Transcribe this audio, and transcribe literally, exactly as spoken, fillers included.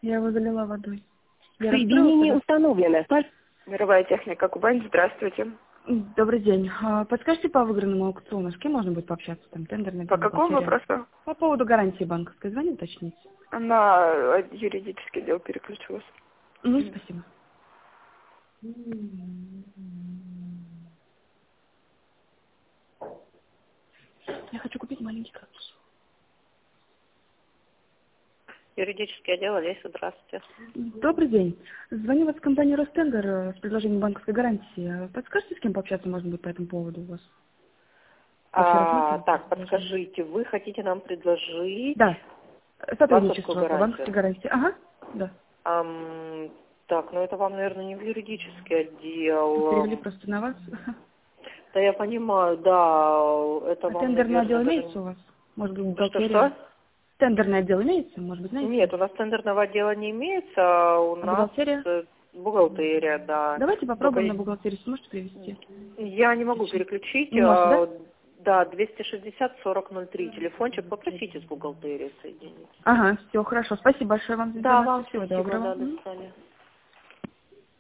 Я его залила водой. Я Соединение установлено. Мировая техника Кубань, здравствуйте. Добрый день. А, Подскажите по выигранному аукциону, с кем можно будет пообщаться? Там тендерная По какому вопросу? По поводу гарантии банковской. Звони уточнить. На юридический отдел переключилась. Ну, спасибо. Я хочу купить маленький кактус. Юридический отдел, Олеся, здравствуйте. Добрый день. Звоню вас в компанию Ростендер э, с предложением банковской гарантии. Подскажите, с кем пообщаться можно будет по этому поводу у вас? А, так, подскажите, вы хотите нам предложить... Да. Сотрудничество по гарантию. банковской гарантии. Ага, да. Ам, так, ну это вам, наверное, не в юридический отдел. Перевели просто на вас. Да, я понимаю, да, это А вам, тендерный отдел наверное, имеется даже... у вас? Может быть, бухгалтерия? Что-что? Тендерный отдел имеется? Может быть, знаете? Нет, у нас тендерного отдела не имеется, а у А нас бухгалтерия? э, бухгалтерия, да. Давайте попробуем Только на бухгалтерию. Сможете привести? я не могу переключить. Не может, а, да? Да, двести шестьдесят сорок ноль три, телефончик, попросите с бухгалтерии соединить. Ага, все, хорошо. Спасибо большое вам за Да, информацию. вам Всего спасибо, доброго. да, до Мгм. свидания.